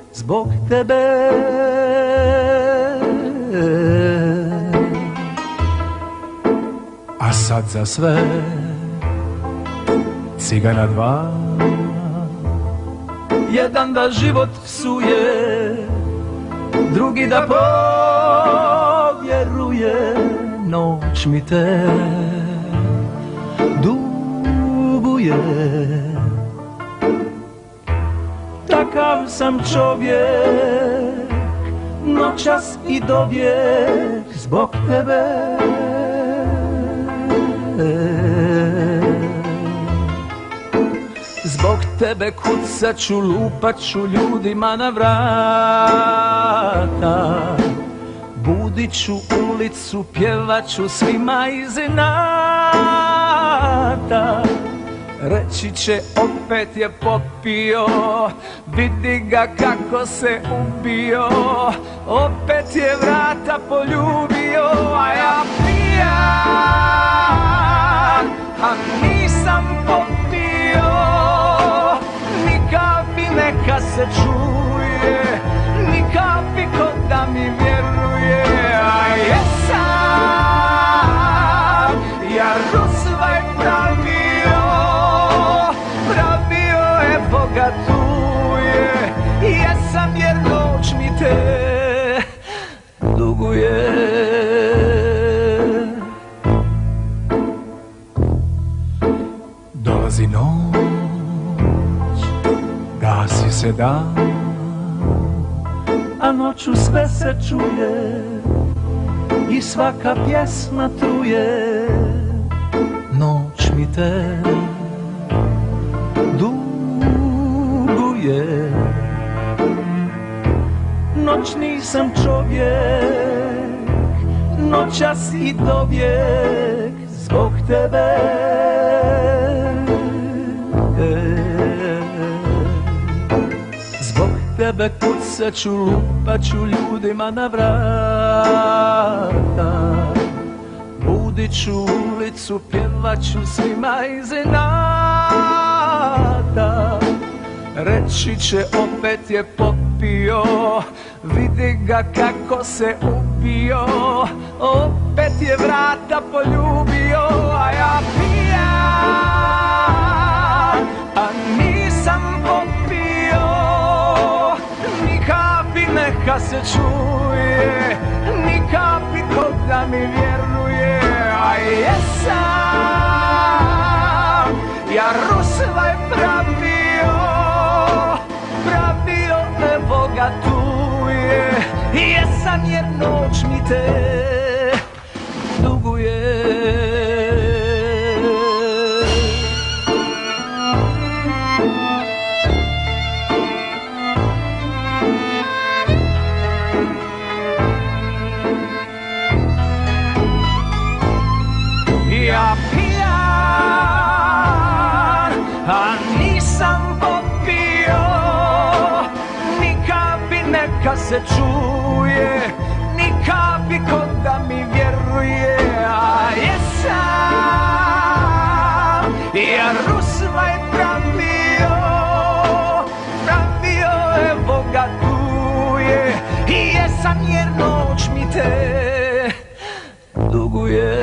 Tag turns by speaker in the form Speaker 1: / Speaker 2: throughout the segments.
Speaker 1: zbog tebe. A sad za sve cigana dva, jedan da život psuje, drugi da povjeruje. Noć mi te duguje, takav sam čovjek, noćas i dovijek zbog tebe. Zbog tebe kucat ću, lupat ću ljudima na vrata, budit ću ulicu, pjevat ću svima iz inata. Reći će opet je popio, vidi ga kako se ubio, opet je vrata poljubio, a ja pijan, a nisam popio, ni kapi neka se čuje, ni kapi ko da mi vjeruje, a jesam ja rusvaj pravio, pravio evo ga tu je, jesam jer noć mi te duguje. Dolazi noć, gasi se dan, a noću sve se čuje i svaka pjesma truje. Noć mi te duguje, noć nisam čovjek, noćas i dovijek zbog tebe. Zbog tebe kucat ću, lupat ću ljudima na vrata, budit ću ulicu, pjevat ću svima iz inata. Reći će opet je popio, vidi ga kako se ubio, opet je vrata poljubio, a ja pijan, a nisam popio, ni kapi neka se čuje, ni kapi ko da mi vjeruje, a jesam ja rusvaj pravio, pravio evo ga tu je, jesam jer noć mi te duguje. Ja pijan, a nisam popio, ni kapi neka se čuje, ni kapi ko da mi vjeruje, a jesam ja rusvaj pravio, pravio evo ga tu je, i jesam jer noć mi te duguje.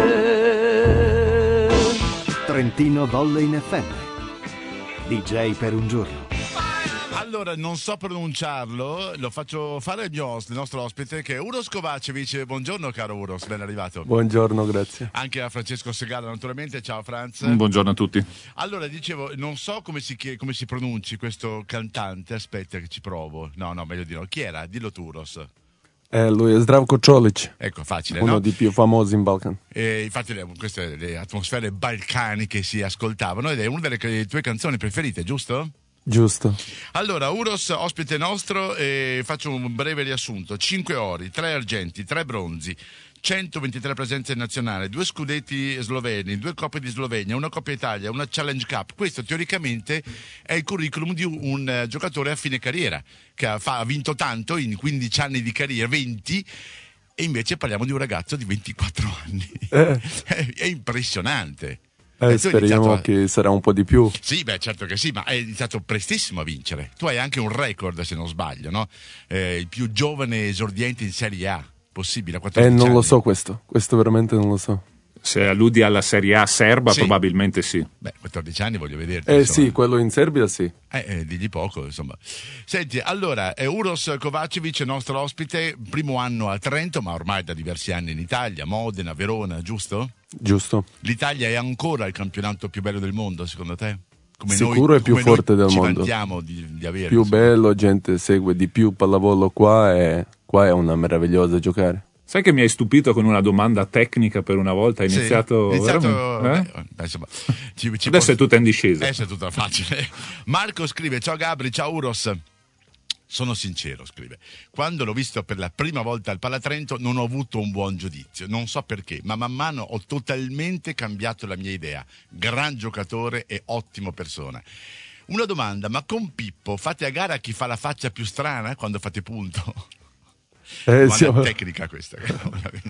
Speaker 2: Trentino Volle in FM. DJ per un giorno.
Speaker 3: Allora, non so pronunciarlo, lo faccio fare al nostro ospite che è Uros Kovacevic. Buongiorno caro Uros, ben arrivato.
Speaker 4: Buongiorno, grazie.
Speaker 3: Anche a Francesco Segala naturalmente, ciao Franz.
Speaker 5: Buongiorno a tutti.
Speaker 3: Allora, dicevo, non so come si pronunci questo cantante, aspetta che ci provo. No, meglio di no. Chi era? Dillo tu Uros.
Speaker 4: Lui è Zdravko Čolić.
Speaker 3: Ecco, facile,
Speaker 4: uno
Speaker 3: no?
Speaker 4: dei più famosi in Balcan.
Speaker 3: Infatti queste le atmosfere balcaniche si ascoltavano ed è una delle tue canzoni preferite, giusto?
Speaker 4: Giusto.
Speaker 3: Allora, Uros, ospite nostro, faccio un breve riassunto. 5 ori, 3 argenti, 3 bronzi, 123 presenze nazionali, 2 scudetti sloveni, 2 coppe di Slovenia, una Coppa Italia, una Challenge Cup. Questo teoricamente è il curriculum di un giocatore a fine carriera, che ha vinto tanto in 15 anni di carriera, 20, e invece parliamo di un ragazzo di 24 anni. È impressionante. Tu hai
Speaker 4: Speriamo
Speaker 3: iniziato
Speaker 4: che sarà un po' di più.
Speaker 3: Sì, beh, certo che sì, ma hai iniziato prestissimo a vincere. Tu hai anche un record, se non sbaglio, no? Il più giovane esordiente in Serie A possibile, a 14
Speaker 4: Non
Speaker 3: anni.
Speaker 4: lo so questo veramente non lo so.
Speaker 5: Se alludi alla Serie A serba,
Speaker 3: Sì.
Speaker 5: probabilmente sì.
Speaker 3: Beh, 14 anni voglio vederti.
Speaker 4: Sì, quello in Serbia sì.
Speaker 3: Digli poco, insomma. Senti, allora, Uros Kovacevic, nostro ospite, primo anno a Trento, ma ormai da diversi anni in Italia, Modena, Verona, giusto?
Speaker 4: Giusto.
Speaker 3: L'Italia è ancora il campionato più bello del mondo, secondo te?
Speaker 4: Sicuro è più
Speaker 3: come
Speaker 4: forte
Speaker 3: noi
Speaker 4: del
Speaker 3: ci
Speaker 4: mondo.
Speaker 3: vantiamo di avere.
Speaker 4: Più
Speaker 3: insomma.
Speaker 4: bello, gente segue di più pallavolo qua è una meravigliosa giocare.
Speaker 5: Sai che mi hai stupito con una domanda tecnica per una volta? Hai
Speaker 3: Sì,
Speaker 5: iniziato...
Speaker 3: veramente?
Speaker 5: Eh?
Speaker 3: Insomma,
Speaker 5: Adesso è tutta in discesa.
Speaker 3: Adesso è tutta facile. Marco scrive: ciao Gabri, ciao Uros. Sono sincero, scrive. Quando l'ho visto per la prima volta al Palatrento non ho avuto un buon giudizio. Non so perché, ma man mano ho totalmente cambiato la mia idea. Gran giocatore e ottimo persona. Una domanda: ma con Pippo fate a gara chi fa la faccia più strana quando fate punto?
Speaker 4: Siamo,
Speaker 3: Tecnica questa, ovviamente.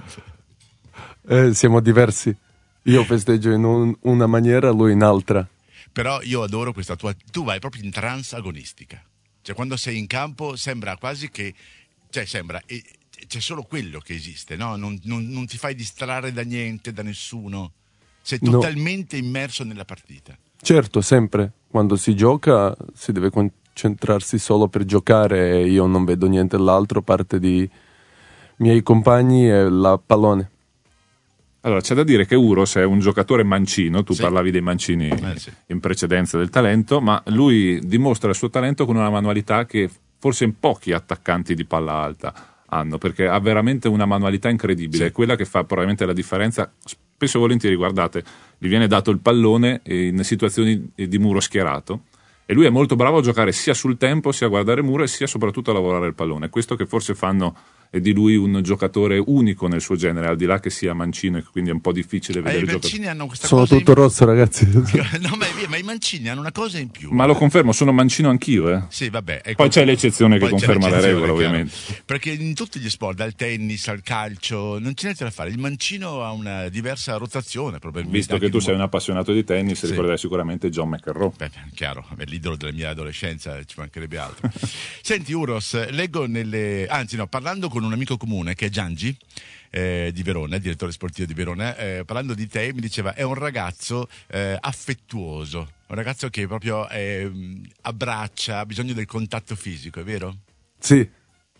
Speaker 4: siamo diversi. Io festeggio in una maniera, lui in altra.
Speaker 3: Però io adoro questa tua... Tu vai proprio in trance agonistica. Cioè quando sei in campo sembra quasi che... Cioè sembra... c'è solo quello che esiste, no? Non ti fai distrarre da niente, da nessuno. Sei totalmente immerso nella partita.
Speaker 4: Certo, sempre. Quando si gioca si deve concentrarsi solo per giocare e io non vedo niente all'altro, parte di miei compagni e la pallone.
Speaker 5: Allora, c'è da dire che Uros è un giocatore mancino, tu
Speaker 3: Sì.
Speaker 5: parlavi dei mancini
Speaker 3: Sì.
Speaker 5: in precedenza del talento, ma lui dimostra il suo talento con una manualità che forse in pochi attaccanti di palla alta hanno, perché ha veramente una manualità incredibile,
Speaker 3: Sì.
Speaker 5: è quella che fa probabilmente la differenza. Spesso e volentieri, guardate, gli viene dato il pallone in situazioni di muro schierato e lui è molto bravo a giocare sia sul tempo, sia a guardare muro e sia soprattutto a lavorare il pallone. Questo che forse fanno di lui un giocatore unico nel suo genere, al di là che sia mancino e quindi è un po' difficile vedere
Speaker 3: I
Speaker 5: il giocatore.
Speaker 3: mancini hanno questa
Speaker 4: Sono
Speaker 3: cosa
Speaker 4: tutto rosso, ragazzi.
Speaker 3: No, ma i mancini hanno una cosa in più.
Speaker 5: Ma lo confermo, sono mancino anch'io.
Speaker 3: Sì, vabbè. Ecco.
Speaker 5: Poi c'è l'eccezione che
Speaker 3: Poi c'è
Speaker 5: conferma la
Speaker 3: l'eccezione,
Speaker 5: regola,
Speaker 3: chiaro.
Speaker 5: ovviamente.
Speaker 3: Perché in tutti gli sport, dal tennis al calcio, non c'è niente da fare. Il mancino ha una diversa rotazione, probabilmente.
Speaker 5: Visto che tu sei un appassionato di tennis,
Speaker 3: Sì.
Speaker 5: ricorderai sicuramente John McEnroe.
Speaker 3: Beh, chiaro, è l'idolo della mia adolescenza, ci mancherebbe altro. Senti Uros, leggo parlando con un amico comune che è Giangi di Verona, direttore sportivo di Verona, parlando di te mi diceva è un ragazzo affettuoso, un ragazzo che proprio abbraccia, ha bisogno del contatto fisico, è vero?
Speaker 4: Sì,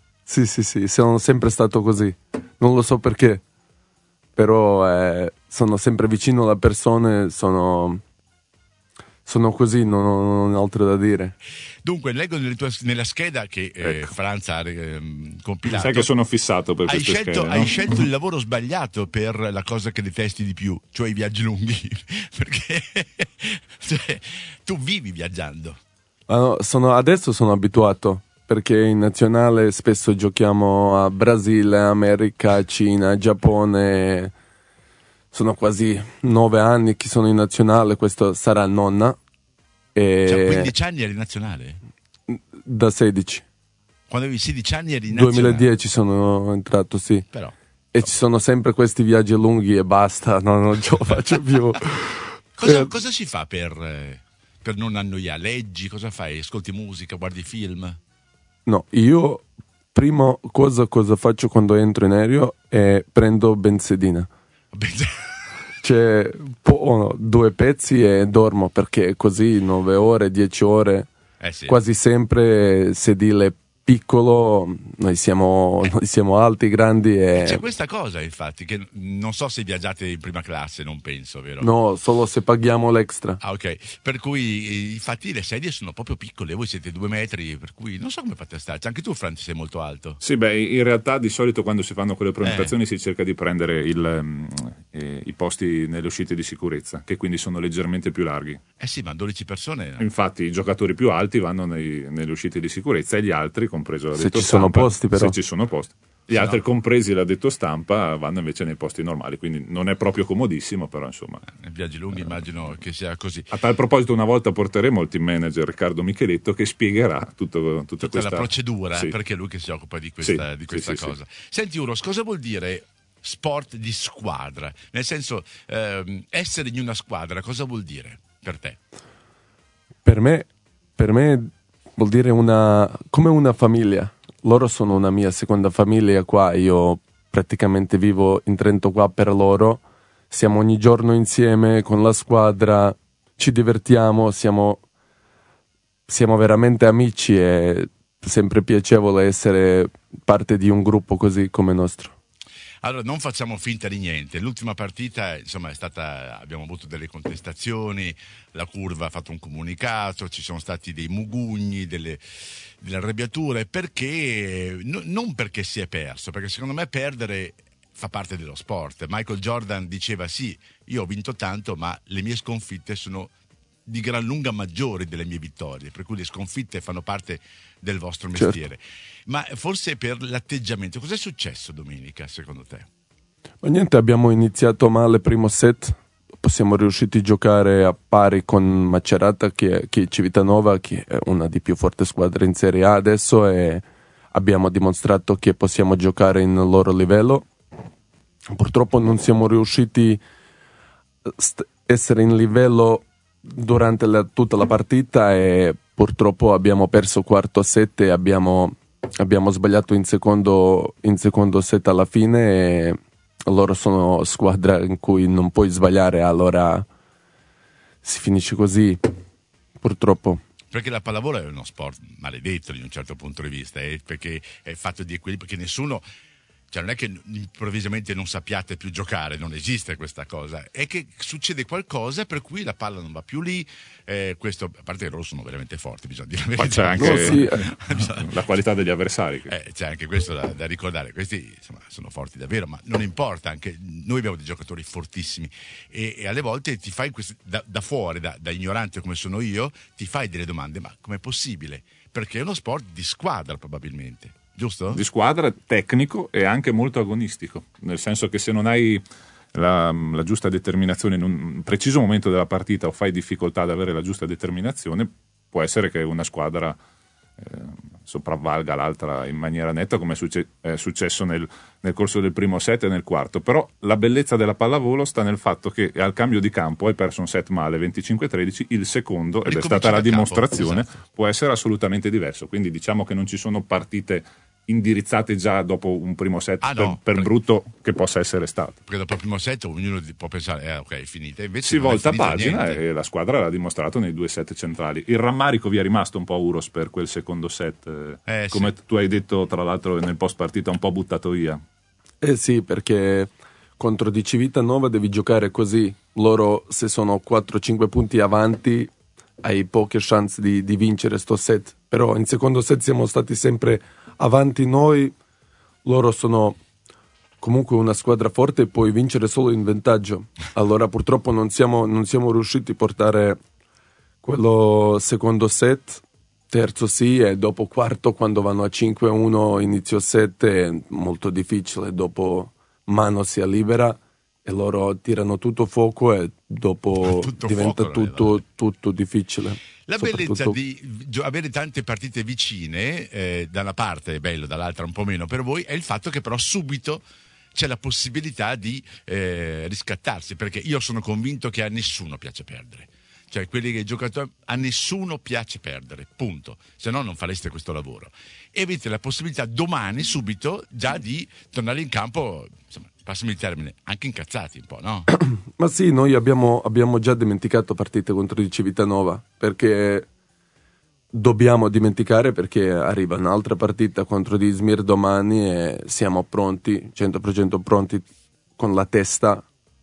Speaker 4: sono sempre stato così. Non lo so perché, però sono sempre vicino alle persone, sono così, non ho altro da dire.
Speaker 3: Dunque, leggo nella scheda che
Speaker 5: Ecco.
Speaker 3: Franz ha compilato.
Speaker 5: Sai che sono fissato per
Speaker 3: Hai
Speaker 5: queste
Speaker 3: scelto,
Speaker 5: schede,
Speaker 3: hai
Speaker 5: no?
Speaker 3: scelto il lavoro sbagliato per la cosa che detesti di più, cioè i viaggi lunghi, perché cioè, tu vivi viaggiando.
Speaker 4: Adesso sono abituato, perché in nazionale spesso giochiamo a Brasile, America, Cina, Giappone. Sono quasi 9 anni che sono in nazionale, questo sarà nonna.
Speaker 3: Cioè, 15 anni eri nazionale?
Speaker 4: Da 16.
Speaker 3: Quando avevi 16 anni eri nazionale?
Speaker 4: 2010 sono entrato, sì.
Speaker 3: Però.
Speaker 4: E ci sono sempre questi viaggi lunghi e basta, non ce lo faccio più.
Speaker 3: Cosa si fa per non annoiare? Leggi? Cosa fai? Ascolti musica? Guardi film?
Speaker 4: No, io prima cosa faccio quando entro in aereo è prendo benzedina. Cioè, 2 pezzi e dormo, perché così 9 ore, 10 ore,
Speaker 3: sì.
Speaker 4: quasi sempre sedile piccolo, noi siamo alti, grandi e...
Speaker 3: C'è questa cosa, infatti, che non so se viaggiate in prima classe, non penso, vero?
Speaker 4: No, solo se paghiamo l'extra.
Speaker 3: Ah, ok. Per cui, infatti, le sedie sono proprio piccole, voi siete 2 metri, per cui non so come fate a starci. Anche tu, Franz, sei molto alto.
Speaker 5: Sì, in realtà di solito quando si fanno quelle prenotazioni si cerca di prendere i posti nelle uscite di sicurezza, che quindi sono leggermente più larghi.
Speaker 3: Sì, ma 12 persone...
Speaker 5: Infatti i giocatori più alti vanno nelle uscite di sicurezza e gli altri, compreso l'addetto
Speaker 4: Se ci sono
Speaker 5: stampa,
Speaker 4: posti, però.
Speaker 5: se ci sono posti. Gli altri, compresi l'addetto stampa, vanno invece nei posti normali, quindi non è proprio comodissimo, però insomma.
Speaker 3: Nei viaggi lunghi immagino che sia così.
Speaker 5: A tal proposito, una volta porteremo il team manager Riccardo Micheletto che spiegherà tutta
Speaker 3: la procedura,
Speaker 5: sì.
Speaker 3: perché è lui che si occupa di questa
Speaker 5: Sì,
Speaker 3: cosa. Senti Uros, cosa vuol dire sport di squadra. Nel senso, essere in una squadra cosa vuol dire per te?
Speaker 4: Per me vuol dire come una famiglia. Loro sono una mia seconda famiglia qua, io praticamente vivo in Trento qua per loro, siamo ogni giorno insieme con la squadra, ci divertiamo, siamo veramente amici, è sempre piacevole essere parte di un gruppo così come nostro.
Speaker 3: Allora, non facciamo finta di niente. L'ultima partita, insomma, abbiamo avuto delle contestazioni, la curva ha fatto un comunicato, ci sono stati dei mugugni, delle arrabbiature, perché non perché si è perso, perché secondo me perdere fa parte dello sport. Michael Jordan diceva sì, io ho vinto tanto, ma le mie sconfitte sono di gran lunga maggiori delle mie vittorie, per cui le sconfitte fanno parte del vostro mestiere. Certo. Ma forse per l'atteggiamento, cos'è successo domenica secondo te?
Speaker 4: Ma niente, abbiamo iniziato male il primo set, siamo riusciti a giocare a pari con Macerata, che è Civitanova, che è una delle più forti squadre in Serie A adesso, e abbiamo dimostrato che possiamo giocare in loro livello. Purtroppo non siamo riusciti a essere in livello durante tutta la partita e purtroppo abbiamo perso quarto set e abbiamo sbagliato in secondo set alla fine, e loro sono squadra in cui non puoi sbagliare, allora si finisce così purtroppo.
Speaker 3: Perché la pallavolo è uno sport maledetto da un certo punto di vista, perché è fatto di equilibrio, perché nessuno, cioè non è che improvvisamente non sappiate più giocare, non esiste questa cosa, è che succede qualcosa per cui la palla non va più lì, questo, a parte che loro sono veramente forti, bisogna dire la verità.
Speaker 5: Ma c'è anche la qualità degli avversari.
Speaker 3: C'è anche questo da ricordare, questi insomma, sono forti davvero, ma non importa, anche noi abbiamo dei giocatori fortissimi e alle volte ti fai da fuori, da ignorante come sono io, ti fai delle domande, ma com'è possibile? Perché è uno sport di squadra probabilmente. Giusto?
Speaker 5: Di squadra, tecnico e anche molto agonistico, nel senso che se non hai la giusta determinazione in un preciso momento della partita o fai difficoltà ad avere la giusta determinazione, può essere che una squadra sopravvalga l'altra in maniera netta, come è successo nel corso del primo set e nel quarto. Però la bellezza della pallavolo sta nel fatto che al cambio di campo hai perso un set male 25-13, il secondo, ed è stata la dimostrazione, esatto, può essere assolutamente diverso. Quindi diciamo che non ci sono partite indirizzate già dopo un primo set per brutto che possa essere stato.
Speaker 3: Perché dopo il primo set ognuno può pensare ok, è finita. Invece
Speaker 5: si volta pagina e la squadra l'ha dimostrato nei due set centrali. Il rammarico vi è rimasto un po', Uros, per quel secondo set, come sì, tu hai detto tra l'altro nel post partita, un po' buttato via.
Speaker 4: Sì, perché contro di Civitanova devi giocare così. Loro, se sono 4-5 punti avanti, hai poche chance di vincere sto set. Però in secondo set siamo stati sempre avanti noi, loro sono comunque una squadra forte e puoi vincere solo in vantaggio. Allora purtroppo non siamo riusciti a portare quello secondo set, terzo sì, e dopo quarto quando vanno a 5-1 inizio set è molto difficile, dopo mano si libera e loro tirano tutto fuoco e dopo diventa tutto difficile.
Speaker 3: La bellezza di avere tante partite vicine, da una parte è bello, dall'altra un po' meno per voi, è il fatto che però subito c'è la possibilità di riscattarsi, perché io sono convinto che a nessuno piace perdere. Cioè quelli che giocatori, a nessuno piace perdere, punto, se no non fareste questo lavoro. E avete la possibilità domani subito già di tornare in campo, insomma, passami il termine, anche incazzati un po', no?
Speaker 4: Ma sì, noi abbiamo già dimenticato partite contro il Civitanova, perché dobbiamo dimenticare, perché arriva un'altra partita contro Izmir domani e siamo pronti, 100% pronti con la testa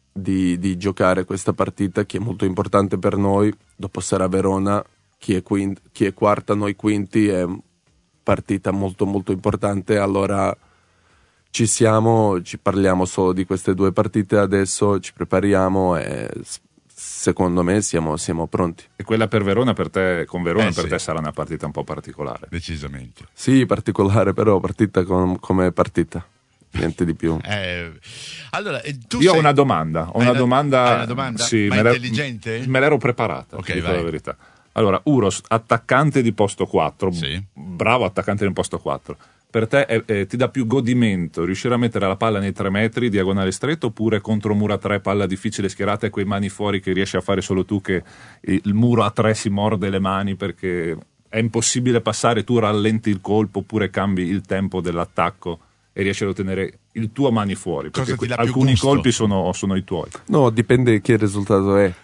Speaker 4: di giocare questa partita che è molto importante per noi. Dopo sarà Verona, chi è quarta, noi quinti, è partita molto molto importante, allora ci parliamo solo di queste due partite adesso, ci prepariamo e secondo me siamo pronti.
Speaker 5: E quella per Verona per te, con Verona per te sarà una partita un po' particolare.
Speaker 3: Decisamente.
Speaker 4: Sì, particolare, però partita come partita. Niente di più.
Speaker 3: Allora,
Speaker 5: io ho una domanda.
Speaker 3: Hai una domanda?
Speaker 5: Sì,
Speaker 3: ma intelligente?
Speaker 5: Me l'ero preparata,
Speaker 3: ok,
Speaker 5: dico
Speaker 3: vai.
Speaker 5: La verità. Allora, Uros, attaccante di posto 4,
Speaker 3: sì,
Speaker 5: bravo attaccante del posto 4. per te ti dà più godimento riuscire a mettere la palla nei 3 metri diagonale stretto, oppure contro muro a 3, palla difficile schierata e quei mani fuori che riesci a fare solo tu, che il muro a 3 si morde le mani perché è impossibile passare, tu rallenti il colpo oppure cambi il tempo dell'attacco e riesci ad ottenere il tuo mani fuori, perché alcuni colpi sono i tuoi.
Speaker 4: No, dipende che il risultato è.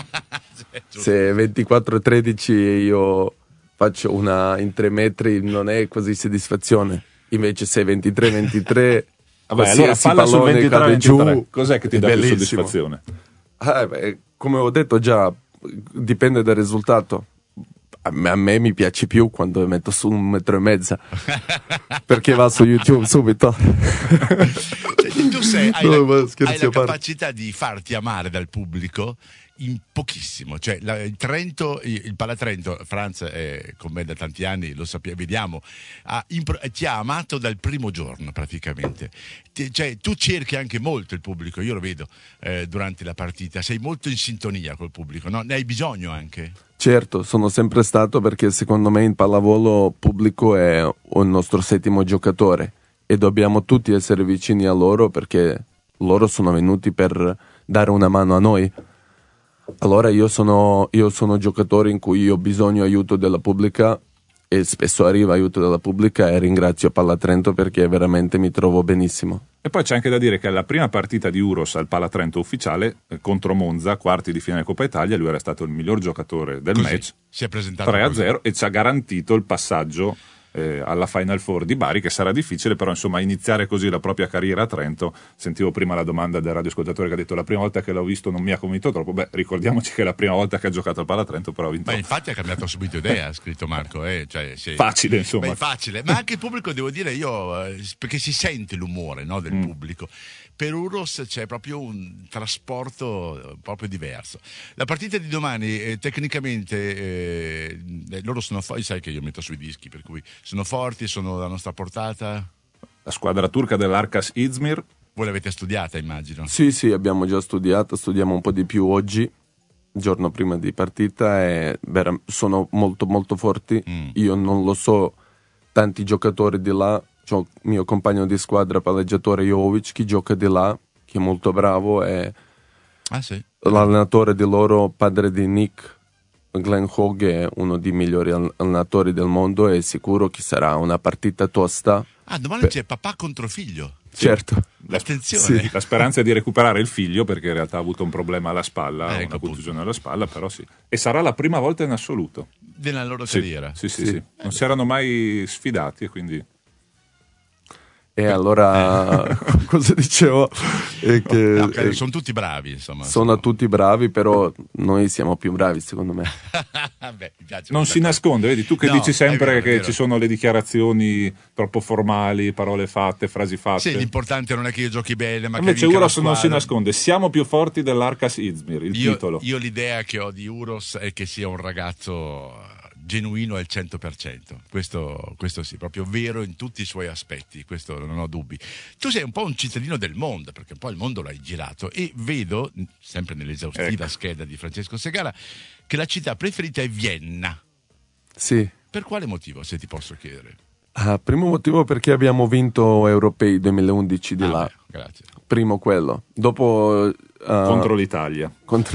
Speaker 4: Se 24-13 io faccio una in 3 metri non è così soddisfazione, invece se 23-23
Speaker 5: vabbè, allora palla sul 23-23
Speaker 4: giù,
Speaker 5: cos'è che ti dà più soddisfazione?
Speaker 4: Come ho detto già, dipende dal risultato. A me mi piace più quando metto su 1,5 metri perché va su YouTube subito.
Speaker 3: Tu hai la capacità di farti amare dal pubblico in pochissimo, cioè il Palatrento, Franz è con me da tanti anni, lo sappiamo, vediamo, ti ha amato dal primo giorno praticamente, cioè tu cerchi anche molto il pubblico, io lo vedo durante la partita, sei molto in sintonia col pubblico, no? Ne hai bisogno anche?
Speaker 4: Certo, sono sempre stato, perché secondo me in pallavolo pubblico è il nostro settimo giocatore e dobbiamo tutti essere vicini a loro, perché loro sono venuti per dare una mano a noi. Allora io sono giocatore in cui io ho bisogno aiuto della pubblica e spesso arriva aiuto dalla pubblica, e ringrazio Palatrento perché veramente mi trovo benissimo.
Speaker 5: E poi c'è anche da dire che la prima partita di Uros al Palatrento ufficiale contro Monza, quarti di finale Coppa Italia, lui era stato il miglior giocatore del match,
Speaker 3: si è presentato
Speaker 5: 3-0 e ci ha garantito il passaggio alla Final Four di Bari, che sarà difficile, però insomma iniziare così la propria carriera a Trento. Sentivo prima la domanda del radioascoltatore che ha detto: la prima volta che l'ho visto non mi ha convinto troppo. Beh, ricordiamoci che è la prima volta che ha giocato al Palatrento, però ha vinto.
Speaker 3: Ma infatti ha cambiato subito idea, ha scritto Marco, cioè,
Speaker 5: facile insomma.
Speaker 3: Beh, facile, ma anche il pubblico, devo dire io, perché si sente l'umore, no, del pubblico. Per Uros c'è proprio un trasporto proprio diverso. La partita di domani tecnicamente loro sono forti, sai che io metto sui dischi, per cui sono forti, sono alla nostra portata.
Speaker 5: La squadra turca dell'Arkas Izmir.
Speaker 3: Voi l'avete studiata, immagino?
Speaker 4: Sì, abbiamo già studiato, studiamo un po' di più oggi, giorno prima di partita, e sono molto molto forti. Io non lo so, tanti giocatori di là. C'ho il mio compagno di squadra, palleggiatore Jovic, che gioca di là, che è molto bravo, e
Speaker 3: sì.
Speaker 4: L'allenatore di loro, padre di Nick, Glenn Hogg, è uno dei migliori allenatori del mondo, e è sicuro che sarà una partita tosta.
Speaker 3: Domani c'è papà contro figlio.
Speaker 4: Certo.
Speaker 3: Attenzione.
Speaker 5: Sì. La speranza è di recuperare il figlio, perché in realtà ha avuto un problema alla spalla, una contusione alla spalla, però sì. E sarà la prima volta in assoluto
Speaker 3: nella loro carriera.
Speaker 5: Sì. Non si erano mai sfidati, e quindi...
Speaker 4: E allora cosa dicevo? È che,
Speaker 3: sono tutti bravi, insomma.
Speaker 4: Sono tutti bravi, però noi siamo più bravi, secondo me.
Speaker 3: Beh, mi piace
Speaker 5: non si nasconde, vedi, tu che dici sempre
Speaker 3: è vero.
Speaker 5: Ci sono le dichiarazioni troppo formali, parole fatte, frasi fatte.
Speaker 3: Sì, l'importante non è che io giochi bene, ma
Speaker 5: invece
Speaker 3: che vinca
Speaker 5: Uros
Speaker 3: la
Speaker 5: non
Speaker 3: squadra.
Speaker 5: Si nasconde, siamo più forti dell'Arkas Izmir, titolo.
Speaker 3: Io l'idea che ho di Uros è che sia un ragazzo genuino al 100%, questo sì, proprio vero in tutti i suoi aspetti, questo non ho dubbi. Tu sei un po' un cittadino del mondo, perché poi il mondo l'hai girato, e vedo, sempre nell'esaustiva scheda di Francesco Segara, che la città preferita è Vienna.
Speaker 4: Sì.
Speaker 3: Per quale motivo, se ti posso chiedere?
Speaker 4: Primo motivo perché abbiamo vinto Europei 2011 di là.
Speaker 3: Grazie.
Speaker 4: Primo quello. Dopo
Speaker 5: contro l'Italia.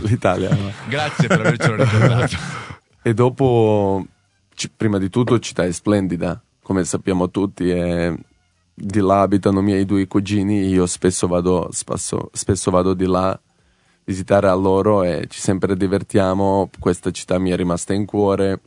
Speaker 3: Grazie per avercelo ricordato.
Speaker 4: E dopo, prima di tutto, città è splendida, come sappiamo tutti, e di là abitano i miei 2 cugini, io spesso vado di là a visitare a loro e ci sempre divertiamo. Questa città mi è rimasta in cuore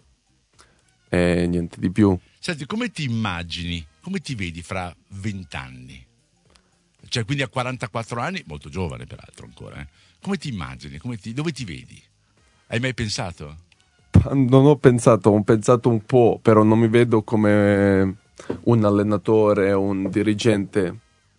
Speaker 4: e niente di più.
Speaker 3: Senti, come ti immagini, come ti vedi fra 20 anni? Cioè, quindi a 44 anni, molto giovane peraltro ancora, come ti immagini, dove ti vedi? Hai mai pensato?
Speaker 4: Non ho pensato un po', però non mi vedo come un allenatore, un dirigente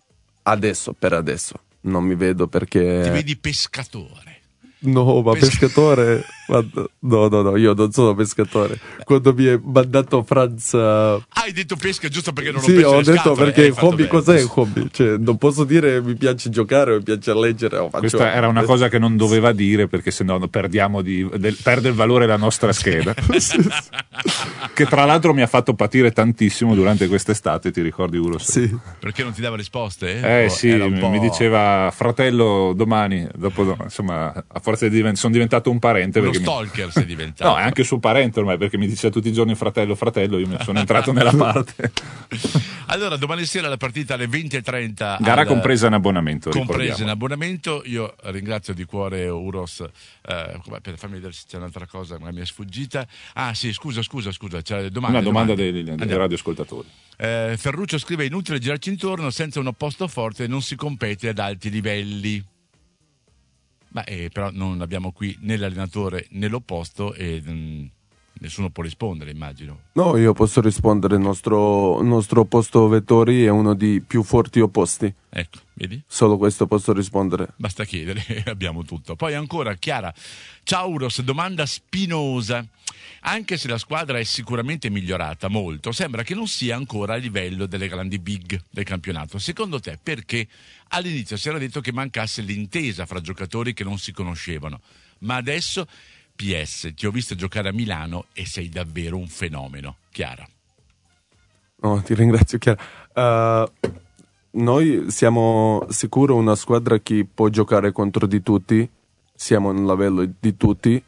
Speaker 4: per adesso. Non mi vedo, perché...
Speaker 3: Ti vedi pescatore?
Speaker 4: No, ma pescatore No, io non sono pescatore. Quando mi è mandato Franz...
Speaker 3: Hai detto pesca giusto perché non ho
Speaker 4: Sì,
Speaker 3: preso
Speaker 4: ho
Speaker 3: le
Speaker 4: detto
Speaker 3: scatole,
Speaker 4: perché
Speaker 3: hai fatto
Speaker 4: hobby
Speaker 3: bene.
Speaker 4: cos'è hobby? Cioè, non posso dire mi piace giocare o mi piace leggere.
Speaker 5: Questa era una cosa che non doveva dire perché sennò perdiamo perde il valore la nostra scheda. Che tra l'altro mi ha fatto patire tantissimo durante quest'estate, ti ricordi Uros?
Speaker 4: Sì.
Speaker 3: Perché non ti dava risposte?
Speaker 5: Sì,
Speaker 3: Era un po'...
Speaker 5: mi diceva fratello domani, dopo insomma a forza di sono diventato un parente.
Speaker 3: Uno
Speaker 5: perché
Speaker 3: stalker sei diventato.
Speaker 5: No, è anche suo parente ormai perché mi diceva tutti i giorni fratello, io mi sono entrato nella parte.
Speaker 3: Allora, domani sera la partita alle 20:30.
Speaker 5: Gara compresa in abbonamento.
Speaker 3: Compresa in abbonamento. Io ringrazio di cuore Uros. Fammi vedere se c'è un'altra cosa che mi è sfuggita. Ah sì, scusa. C'è
Speaker 5: Una domanda dei radioascoltatori.
Speaker 3: Ferruccio scrive: inutile girarci intorno, senza un opposto forte non si compete ad alti livelli. Però non abbiamo qui né l'allenatore né l'opposto e nessuno può rispondere, immagino.
Speaker 4: No, io posso rispondere. Il nostro opposto Vettori è uno dei più forti opposti.
Speaker 3: Ecco, vedi?
Speaker 4: Solo questo posso rispondere.
Speaker 3: Basta chiedere, abbiamo tutto. Poi ancora Chiara. Ciao Uros, domanda spinosa. Anche se la squadra è sicuramente migliorata molto, sembra che non sia ancora a livello delle grandi big del campionato. Secondo te perché all'inizio si era detto che mancasse l'intesa fra giocatori che non si conoscevano, ma adesso PS, ti ho visto giocare a Milano e sei davvero un fenomeno. Chiara.
Speaker 4: No, ti ringrazio Chiara. Noi siamo sicuro una squadra che può giocare contro di tutti, siamo a un livello di tutti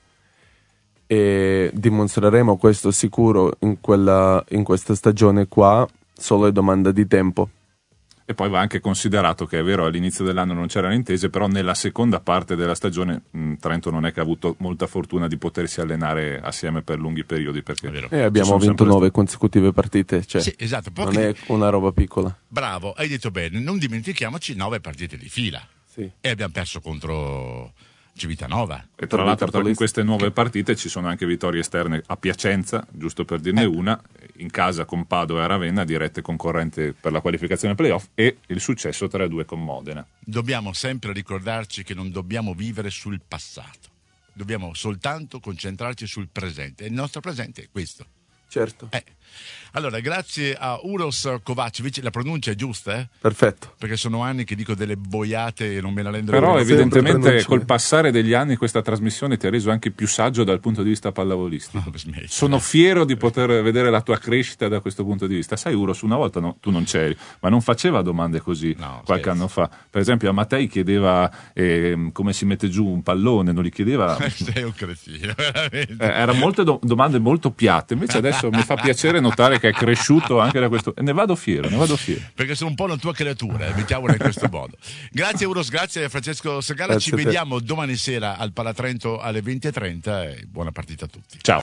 Speaker 4: e dimostreremo questo sicuro in questa stagione qua, solo è domanda di tempo.
Speaker 5: E poi va anche considerato che è vero all'inizio dell'anno non c'erano intese, però nella seconda parte della stagione Trento non è che ha avuto molta fortuna di potersi allenare assieme per lunghi periodi, perché
Speaker 4: e abbiamo vinto 9 consecutive partite, cioè
Speaker 3: sì, esatto,
Speaker 4: non è una roba piccola.
Speaker 3: Bravo, hai detto bene, non dimentichiamoci 9 partite di fila.
Speaker 4: Sì.
Speaker 3: E abbiamo perso contro Civitanova.
Speaker 5: E tra l'altro in queste nuove partite ci sono anche vittorie esterne a Piacenza, giusto per dirne una, in casa con Padova e Ravenna, dirette concorrente per la qualificazione playoff, e il successo 3-2 con Modena. Dobbiamo
Speaker 3: sempre ricordarci che non dobbiamo vivere sul passato, dobbiamo soltanto concentrarci sul presente e il nostro presente è questo.
Speaker 4: Certo.
Speaker 3: Allora, grazie a Uros Kovacevic, la pronuncia è giusta?
Speaker 4: Perfetto.
Speaker 3: Perché sono anni che dico delle boiate e non me la rendo.
Speaker 5: Però evidentemente col passare degli anni questa trasmissione ti ha reso anche più saggio dal punto di vista pallavolistico. Sono fiero di poter vedere la tua crescita da questo punto di vista. Sai Uros, una volta tu non c'eri, ma non faceva domande così qualche anno fa. Per esempio a Mattei chiedeva come si mette giù un pallone, non gli chiedeva...
Speaker 3: Sei un cretino, veramente.
Speaker 5: Erano molte domande molto piatte, invece adesso mi fa piacere notare che è cresciuto anche da questo, e ne vado fiero.
Speaker 3: Perché sono un po' la tua creatura, mettiamola in questo modo. Grazie Uros, grazie a Francesco Sagala, ci vediamo domani sera al Palatrento alle 20:30 e buona partita a tutti.
Speaker 5: Ciao.